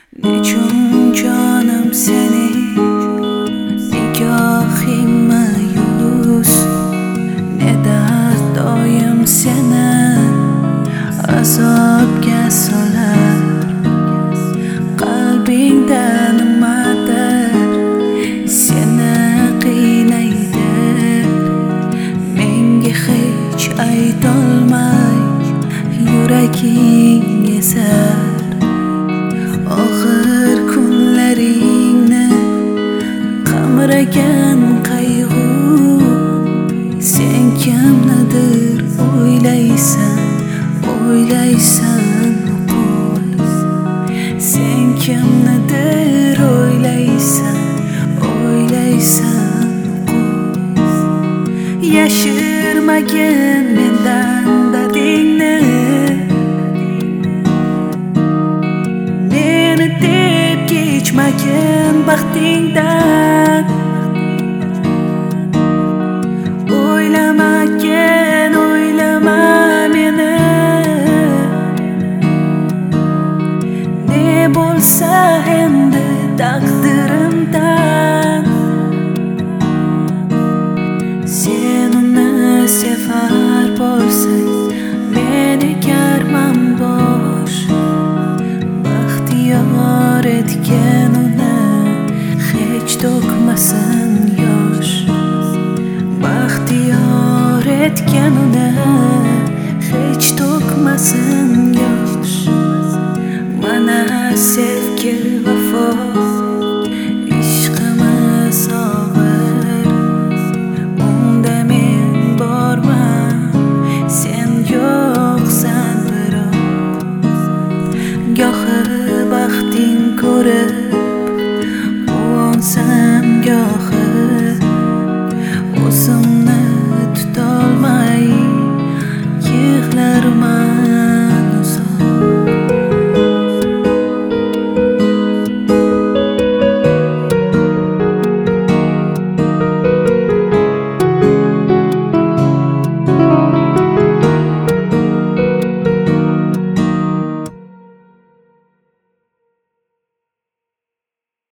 Nechun canım seni nikohing mayus, ne dard doim seni azobga solar. Qalbingda nimadir seni qiynaydi, menga hech aytolmay yuraging ezar. Og'ir kunlaringni qamragan qayg'u, sen kimnidir o'ylaysan qo'y. Sen kimnidir o'ylaysan qo'y. Yashirmagin mendan dardingni, deb kechmagin baxtingdan. O'ylamagan, o'ylama meni, ne bo'lsa endi taqdirimdan. Sen uni sevar bo'lsang, men egarman bosh. Baxtiyor etgan uni hech to'kmasin yosh. Baxtiyor etgan uni hech to'kmasin yosh. Mana sevgi vafo, ishqimiz og'ir, unda men borman, sen yo'qsan biroq. Gohi baxting ko'rib